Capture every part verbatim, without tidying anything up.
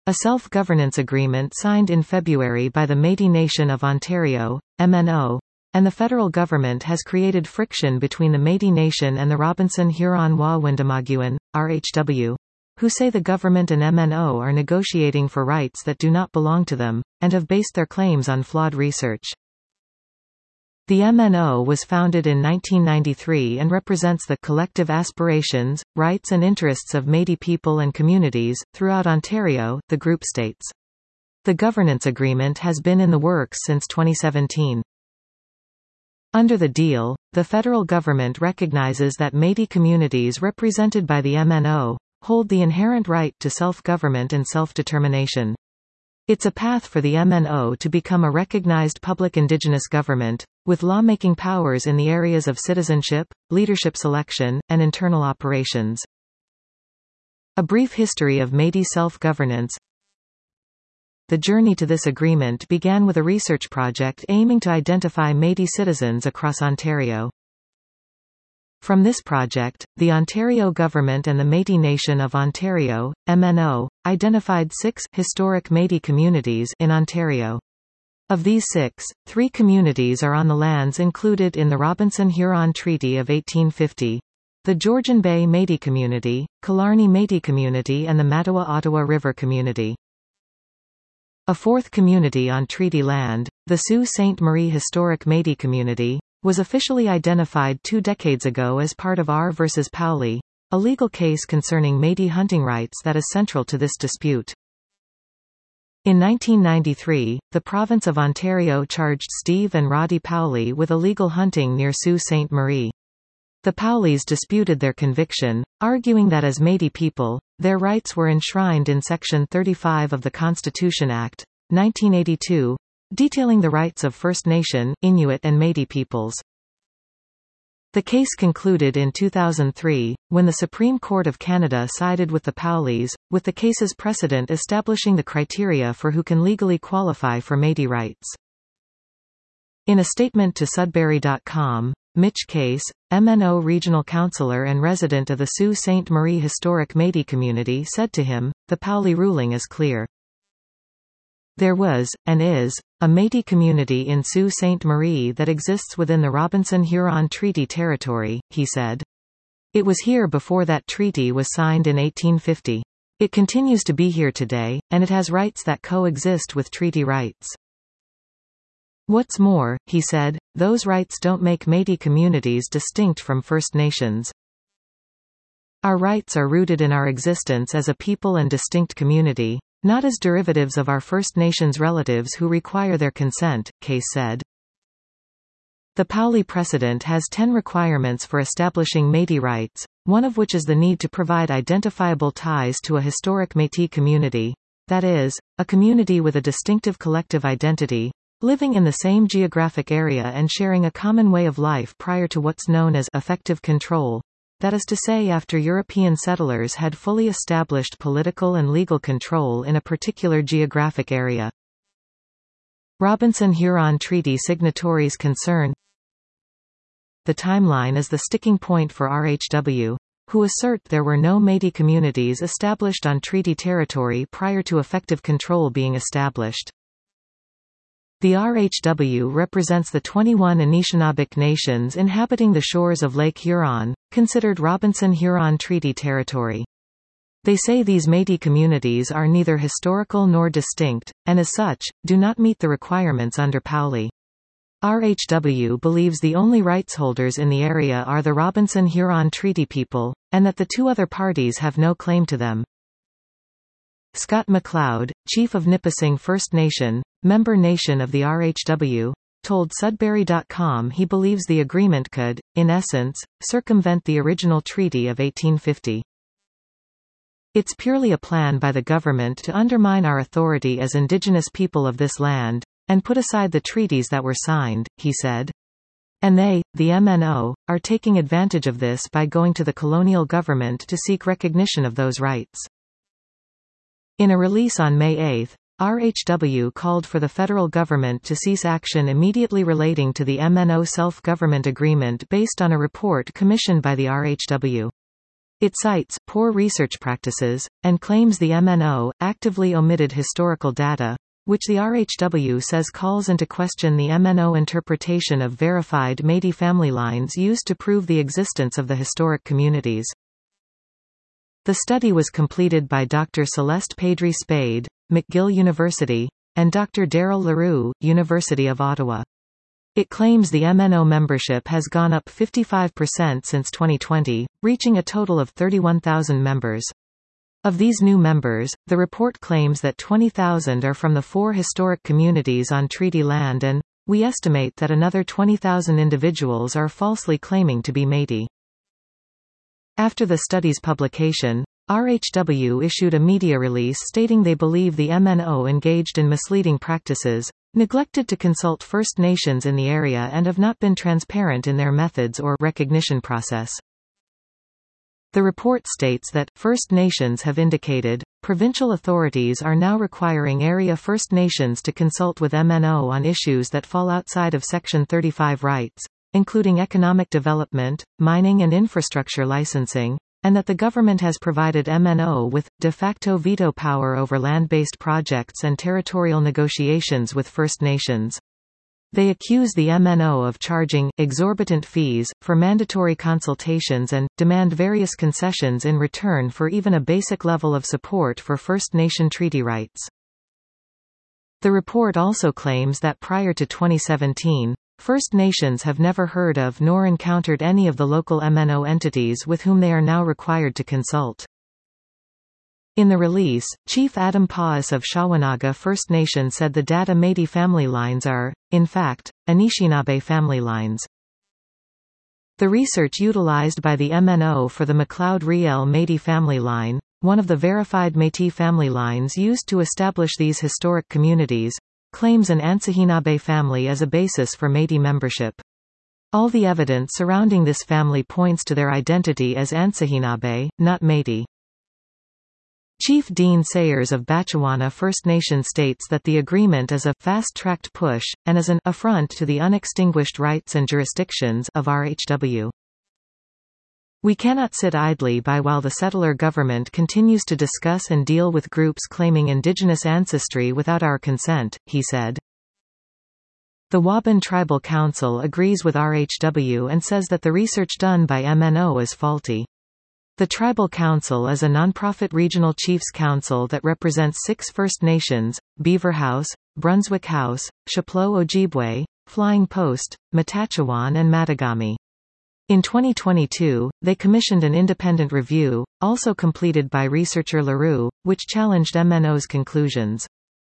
A self-governance agreement signed in February by the Métis Nation of Ontario, M N O, and the federal government has created friction between the Métis Nation and the Robinson-Huron-Waawindamaguin, R H W, who say the government and M N O are negotiating for rights that do not belong to them, and have based their claims on flawed research. The M N O was founded in nineteen ninety-three and represents the collective aspirations, rights and interests of Métis people and communities throughout Ontario, the group states. The governance agreement has been in the works since twenty seventeen. Under the deal, the federal government recognizes that Métis communities represented by the M N O hold the inherent right to self-government and self-determination. It's a path for the M N O to become a recognized public Indigenous government, with lawmaking powers in the areas of citizenship, leadership selection, and internal operations. A brief history of Métis self-governance. The journey to this agreement began with a research project aiming to identify Métis citizens across Ontario. From this project, the Ontario government and the Métis Nation of Ontario, M N O, identified six historic Métis communities in Ontario. Of these six, three communities are on the lands included in the Robinson-Huron Treaty of eighteen fifty. The Georgian Bay Métis Community, Killarney Métis Community and the Mattawa-Ottawa River Community. A fourth community on treaty land, the Sault Ste. Marie Historic Métis Community, was officially identified two decades ago as part of R versus Powley, a legal case concerning Métis hunting rights that is central to this dispute. In nineteen ninety-three, the province of Ontario charged Steve and Roddy Powley with illegal hunting near Sault Ste. Marie. The Powleys disputed their conviction, arguing that as Métis people, their rights were enshrined in Section thirty-five of the Constitution Act, nineteen eighty-two, detailing the rights of First Nation, Inuit and Métis peoples. The case concluded in two thousand three, when the Supreme Court of Canada sided with the Powleys, with the case's precedent establishing the criteria for who can legally qualify for Métis rights. In a statement to Sudbury dot com, Mitch Case, M N O regional councillor and resident of the Sault Ste. Marie Historic Métis Community said to him, "The Powley ruling is clear. There was, and is, a Métis community in Sault Ste. Marie that exists within the Robinson-Huron Treaty territory," he said. "It was here before that treaty was signed in eighteen fifty. It continues to be here today, and it has rights that coexist with treaty rights. What's more," he said, "those rights don't make Métis communities distinct from First Nations. Our rights are rooted in our existence as a people and distinct community, not as derivatives of our First Nations relatives who require their consent," Case said. The Powley precedent has ten requirements for establishing Métis rights, one of which is the need to provide identifiable ties to a historic Métis community, that is, a community with a distinctive collective identity, living in the same geographic area and sharing a common way of life prior to what's known as effective control. That is to say, after European settlers had fully established political and legal control in a particular geographic area. Robinson-Huron Treaty signatories' concern. The timeline is the sticking point for R H W, who assert there were no Métis communities established on treaty territory prior to effective control being established. The R H W represents the twenty-one Anishinaabeg nations inhabiting the shores of Lake Huron, considered Robinson-Huron Treaty territory. They say these Métis communities are neither historical nor distinct, and as such, do not meet the requirements under Powley. R H W believes the only rights holders in the area are the Robinson-Huron Treaty people, and that the two other parties have no claim to them. Scott McLeod, chief of Nipissing First Nation, member nation of the R H W, told Sudbury dot com he believes the agreement could, in essence, circumvent the original treaty of eighteen fifty. "It's purely a plan by the government to undermine our authority as Indigenous people of this land, and put aside the treaties that were signed," he said. "And they, the M N O, are taking advantage of this by going to the colonial government to seek recognition of those rights." In a release on May eighth, R H W called for the federal government to cease action immediately relating to the M N O self-government agreement based on a report commissioned by the R H W. It cites poor research practices, and claims the M N O actively omitted historical data, which the R H W says calls into question the M N O interpretation of verified Métis family lines used to prove the existence of the historic communities. The study was completed by Doctor Celeste Pedri Spade, McGill University, and Doctor Daryl Leroux, University of Ottawa. It claims the M N O membership has gone up fifty-five percent since twenty twenty, reaching a total of thirty-one thousand members. Of these new members, the report claims that twenty thousand are from the four historic communities on treaty land and, we estimate that another twenty thousand individuals are falsely claiming to be Métis. After the study's publication, R H W issued a media release stating they believe the M N O engaged in misleading practices, neglected to consult First Nations in the area and have not been transparent in their methods or recognition process. The report states that, First Nations have indicated, provincial authorities are now requiring area First Nations to consult with M N O on issues that fall outside of Section thirty-five rights, including economic development, mining and infrastructure licensing, and that the government has provided M N O with, de facto veto power over land-based projects and territorial negotiations with First Nations. They accuse the M N O of charging exorbitant fees for mandatory consultations and demand various concessions in return for even a basic level of support for First Nation treaty rights. The report also claims that prior to twenty seventeen, First Nations have never heard of nor encountered any of the local M N O entities with whom they are now required to consult. In the release, Chief Adam Paas of Shawanaga First Nation said the data Métis family lines are, in fact, Anishinaabe family lines. The research utilized by the M N O for the MacLeod-Riel Métis family line, one of the verified Métis family lines used to establish these historic communities, claims an Ansahinabe family as a basis for Métis membership. All the evidence surrounding this family points to their identity as Ansahinabe, not Métis. Chief Dean Sayers of Batchewana First Nation states that the agreement is a fast-tracked push, and is an affront to the unextinguished rights and jurisdictions of R H W. We cannot sit idly by while the settler government continues to discuss and deal with groups claiming indigenous ancestry without our consent, he said. The Waban Tribal Council agrees with R H W and says that the research done by M N O is faulty. The Tribal Council is a nonprofit regional chiefs council that represents six First Nations, Beaver House, Brunswick House, Chapleau Ojibwe, Flying Post, Matachewan and Matagami. In twenty twenty-two, they commissioned an independent review, also completed by researcher Leroux, which challenged M N O's conclusions.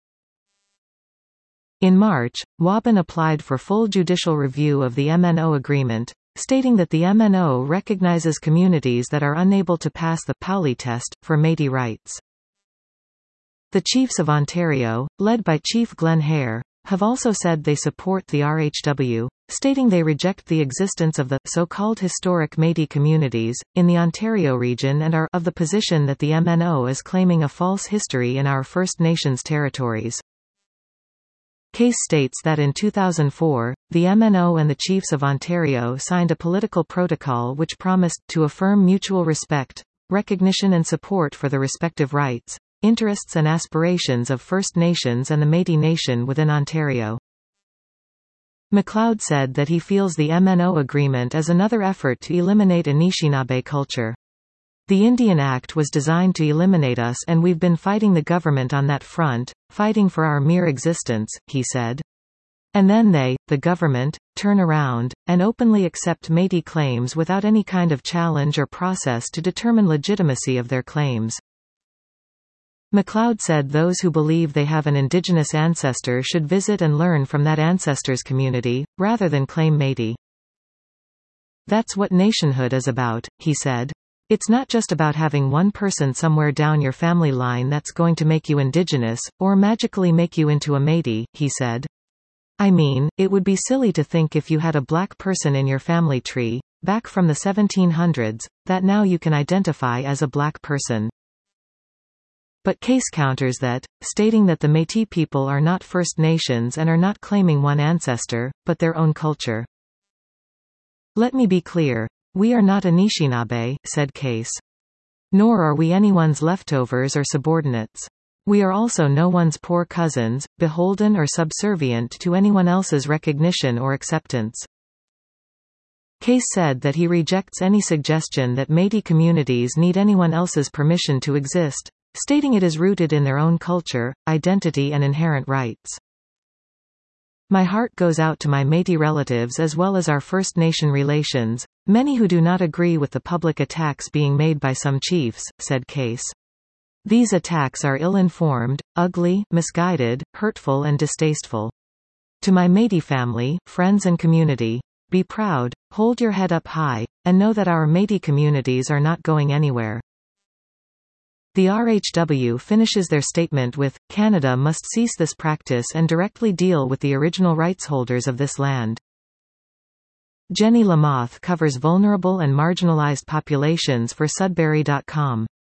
In March, Waban applied for full judicial review of the M N O agreement, stating that the M N O recognizes communities that are unable to pass the Pauli test, for Métis rights. The Chiefs of Ontario, led by Chief Glenn Hare, have also said they support the R H W, stating they reject the existence of the so-called historic Métis communities in the Ontario region and are of the position that the M N O is claiming a false history in our First Nations territories. Case states that in two thousand four, the M N O and the Chiefs of Ontario signed a political protocol which promised to affirm mutual respect, recognition and support for the respective rights, interests and aspirations of First Nations and the Métis Nation within Ontario. MacLeod said that he feels the M N O agreement is another effort to eliminate Anishinaabe culture. The Indian Act was designed to eliminate us and we've been fighting the government on that front, fighting for our mere existence, he said. And then they, the government, turn around, and openly accept Métis claims without any kind of challenge or process to determine legitimacy of their claims. MacLeod said those who believe they have an Indigenous ancestor should visit and learn from that ancestor's community, rather than claim Métis. That's what nationhood is about, he said. It's not just about having one person somewhere down your family line that's going to make you Indigenous, or magically make you into a Métis, he said. I mean, it would be silly to think if you had a black person in your family tree, back from the seventeen hundreds, that now you can identify as a black person. But Case counters that, stating that the Métis people are not First Nations and are not claiming one ancestor, but their own culture. Let me be clear. We are not Anishinaabe, said Case. Nor are we anyone's leftovers or subordinates. We are also no one's poor cousins, beholden or subservient to anyone else's recognition or acceptance. Case said that he rejects any suggestion that Métis communities need anyone else's permission to exist, stating it is rooted in their own culture, identity and inherent rights. My heart goes out to my Métis relatives as well as our First Nation relations, many who do not agree with the public attacks being made by some chiefs, said Case. These attacks are ill-informed, ugly, misguided, hurtful and distasteful. To my Métis family, friends and community, be proud, hold your head up high, and know that our Métis communities are not going anywhere. The R H W finishes their statement with, Canada must cease this practice and directly deal with the original rights holders of this land. Jenny Lamoth covers vulnerable and marginalized populations for Sudbury dot com.